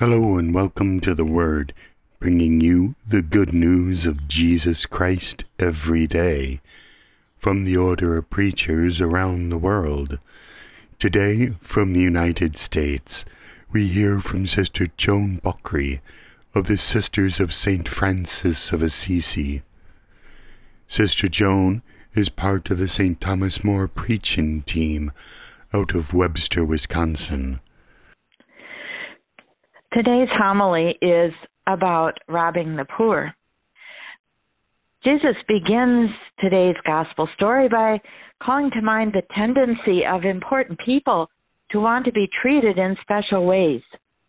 Hello and welcome to The Word, bringing you the good news of Jesus Christ every day from the order of preachers around the world. Today, from the United States, we hear from Sister Joan Buckley of the Sisters of St. Francis of Assisi. Sister Joan is part of the St. Thomas More preaching team out of Webster, Wisconsin. Today's homily is about robbing the poor. Jesus begins today's gospel story by calling to mind the tendency of important people to want to be treated in special ways.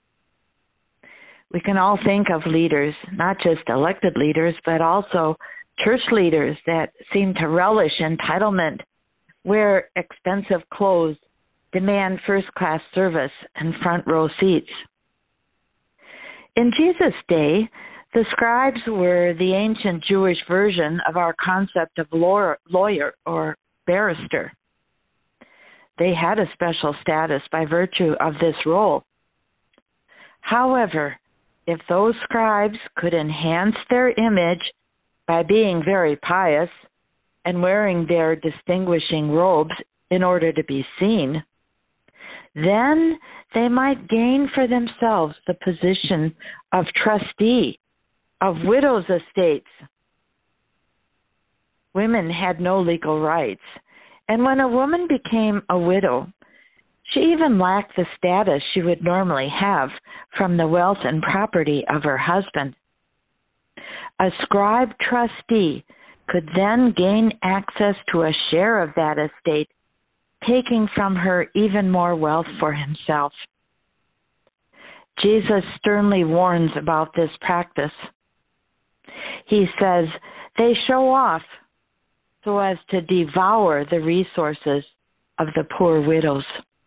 We can all think of leaders, not just elected leaders, but also church leaders that seem to relish entitlement, wear expensive clothes, demand first-class service, and front-row seats. In Jesus' day, the scribes were the ancient Jewish version of our concept of lawyer or barrister. They had a special status by virtue of this role. However, if those scribes could enhance their image by being very pious and wearing their distinguishing robes in order to be seen, then they might gain for themselves the position of trustee of widows' estates. Women had no legal rights, and when a woman became a widow, she even lacked the status she would normally have from the wealth and property of her husband. A scribe trustee could then gain access to a share of that estate, taking from her even more wealth for himself. Jesus sternly warns about this practice. He says they show off so as to devour the resources of the poor widows.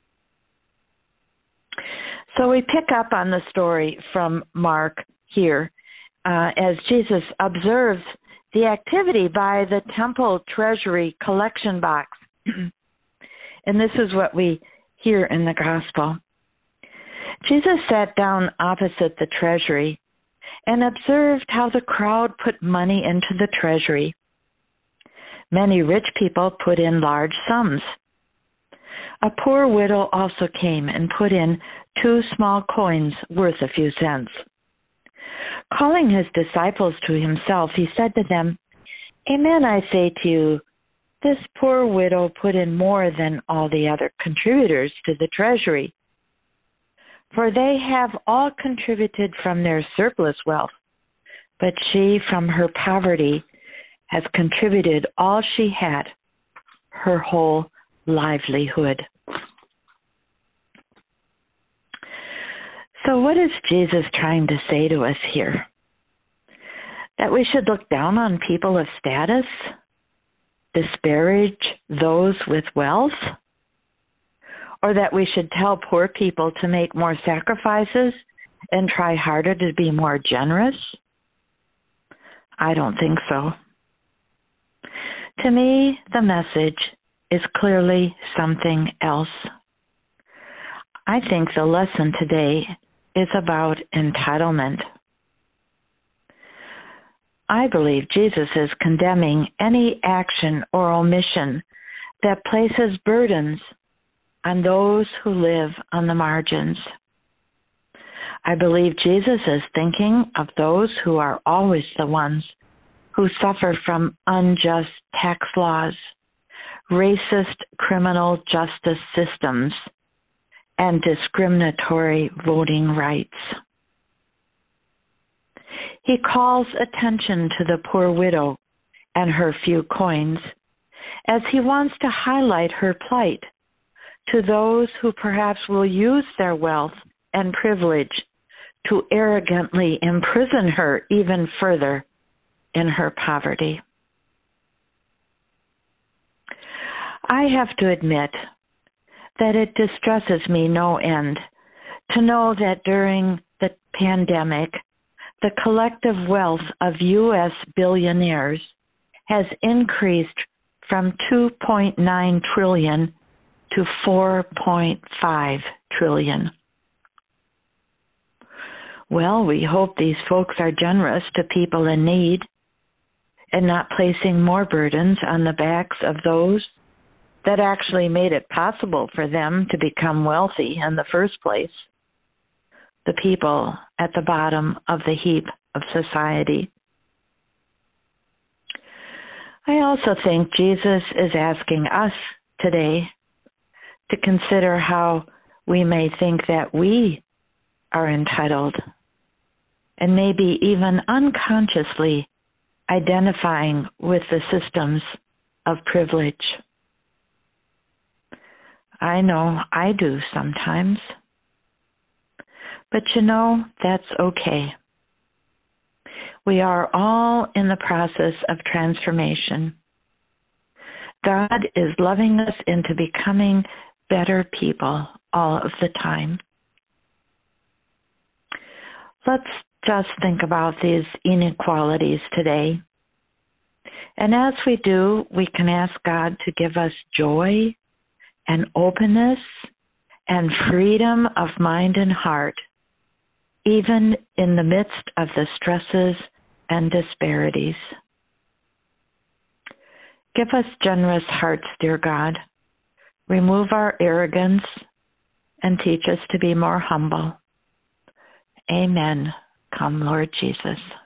So we pick up on the story from Mark here as Jesus observes the activity by the temple treasury collection box. And this is what we hear in the gospel. Jesus sat down opposite the treasury and observed how the crowd put money into the treasury. Many rich people put in large sums. A poor widow also came and put in 2 small coins worth a few cents. Calling his disciples to himself, he said to them, "Amen, I say to you, this poor widow put in more than all the other contributors to the treasury. For they have all contributed from their surplus wealth, but she from her poverty has contributed all she had, her whole livelihood." So what is Jesus trying to say to us here? That we should look down on people of status? Disparage those with wealth? Or that we should tell poor people to make more sacrifices and try harder to be more generous? I don't think so. To me, the message is clearly something else. I think the lesson today is about entitlement. I believe Jesus is condemning any action or omission that places burdens on those who live on the margins. I believe Jesus is thinking of those who are always the ones who suffer from unjust tax laws, racist criminal justice systems, and discriminatory voting rights. He calls attention to the poor widow and her few coins, as he wants to highlight her plight to those who perhaps will use their wealth and privilege to arrogantly imprison her even further in her poverty. I have to admit that it distresses me no end to know that during the pandemic, the collective wealth of U.S. billionaires has increased from $2.9 trillion to $4.5 trillion. Well, we hope these folks are generous to people in need and not placing more burdens on the backs of those that actually made it possible for them to become wealthy in the first place, the people at the bottom of the heap of society. I also think Jesus is asking us today to consider how we may think that we are entitled and maybe even unconsciously identifying with the systems of privilege. I know I do sometimes. But that's okay. We are all in the process of transformation. God is loving us into becoming better people all of the time. Let's just think about these inequalities today. And as we do, we can ask God to give us joy and openness and freedom of mind and heart, even in the midst of the stresses and disparities. Give us generous hearts, dear God. Remove our arrogance and teach us to be more humble. Amen. Come, Lord Jesus.